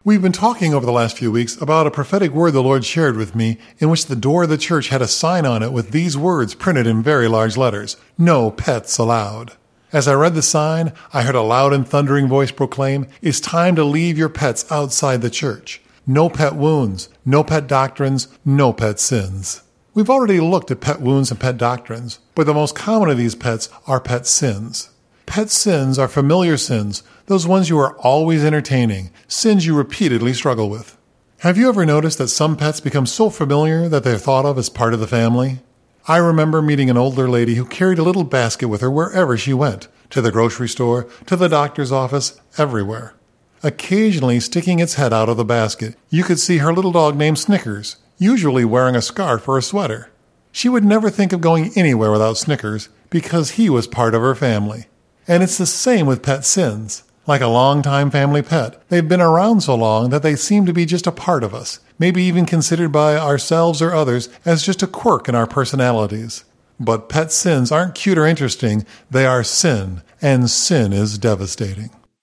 We've been talking over the last few weeks about a prophetic word the Lord shared with me in which the door of the church had a sign on it with these words printed in very large letters, "No pets allowed." As I read the sign, I heard a loud and thundering voice proclaim, "It's time to leave your pets outside the church. No pet wounds, no pet doctrines, no pet sins." We've already looked at pet wounds and pet doctrines, but the most common of these pets are pet sins. Pet sins are familiar sins, those ones you are always entertaining, sins you repeatedly struggle with. Have you ever noticed that some pets become so familiar that they're thought of as part of the family? I remember meeting an older lady who carried a little basket with her wherever she went, to the grocery store, to the doctor's office, everywhere. Occasionally sticking its head out of the basket, you could see her little dog named Snickers, usually wearing a scarf or a sweater. She would never think of going anywhere without Snickers because he was part of her family. And it's the same with pet sins. Like a long-time family pet, they've been around so long that they seem to be just a part of us, maybe even considered by ourselves or others as just a quirk in our personalities. But pet sins aren't cute or interesting, they are sin, and sin is devastating.